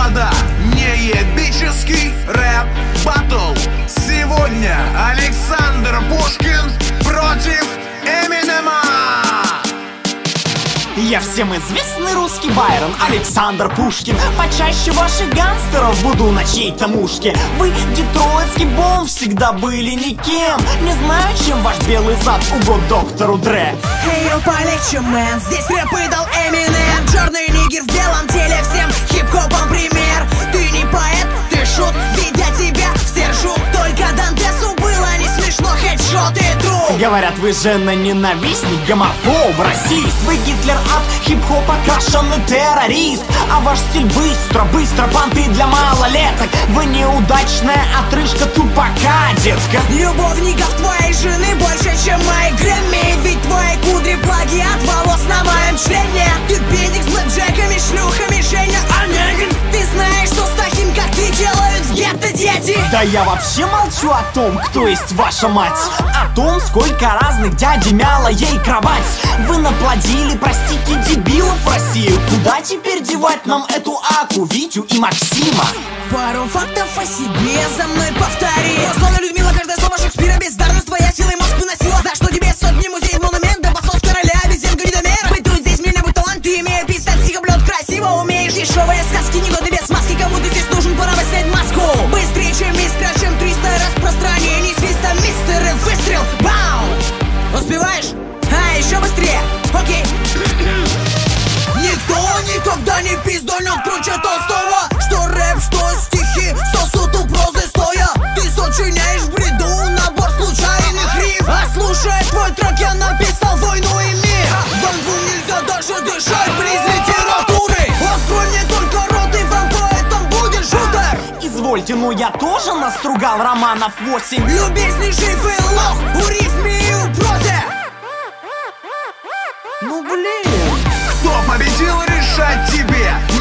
господа, неебический рэп баттл. Сегодня Александр Пушкин против Эминема. Я всем известный русский Байрон, Александр Пушкин. Почаще ваших гангстеров буду на чьей-то мушке. Вы, детройтский бомб, всегда были никем. Не знаю, чем ваш белый зад угод доктору Дре. Эй, полегче, мэн, здесь рэп выдал Эминем. Черный нигер в белом теле, всем хип-хопом пример. Ты не поэт, ты шут, ведь я тебя все ржут. Только Дантесу было не смешно, хедшот и труп. Говорят, вы жена-ненавистник, гомофоб, расист. Вы Гитлер от хип-хопа, окрашенный террорист. А ваш стиль быстро, понты для малолеток. Вы неудачная отрыжка тупака, детка. Любовников твоей жены больше, чем мои Грэмми. Ведь твои кудри плагиат волос на моем члене. Ты педик с блэкджеками, шлюхами, Женя Онегин. Ты знаешь, что с таким, как ты, делают в гетто дети. Да я вообще молчу о том, кто есть ваша мать. О том, сколько разных дядей мяла ей кровать. Вы наплодили, простите, дебилов в Россию. Куда теперь девать нам эту Аку, Витю и Максима? Пару фактов о себе за мной повтори. Словно Людмила, каждое слово Шекспира. Бездарность твоя силой мозг выносила. За что тебе сотни музеев, монументов, басов короля, обезьянка недомера. Бытует здесь меня будь талант, ты имеешь писать стихоплет красиво. Умеешь дешевые сказки, негодны без маски. Кому ты здесь нужен, пора бы снять маску. Быстрее, чем искра, чем 300 распространений свиста, мистер и выстрел. Бау! Успеваешь? А, еще быстрее. Окей. Никто никогда не пизданет круче Толстого. Что рэп, что стихи, сосуд у прозы стоя. Ты сочиняешь в бреду набор случайных риф. А слушая твой трек, я написал войну и мир. Вам двум нельзя даже дышать близ литературы. Открой мне только рот, и вам поэтом будет шутер. Извольте, но я тоже настругал романов 8. Любезнейший филолог у рифме и у прозе. Ну блин. Кто победил, решать тебе.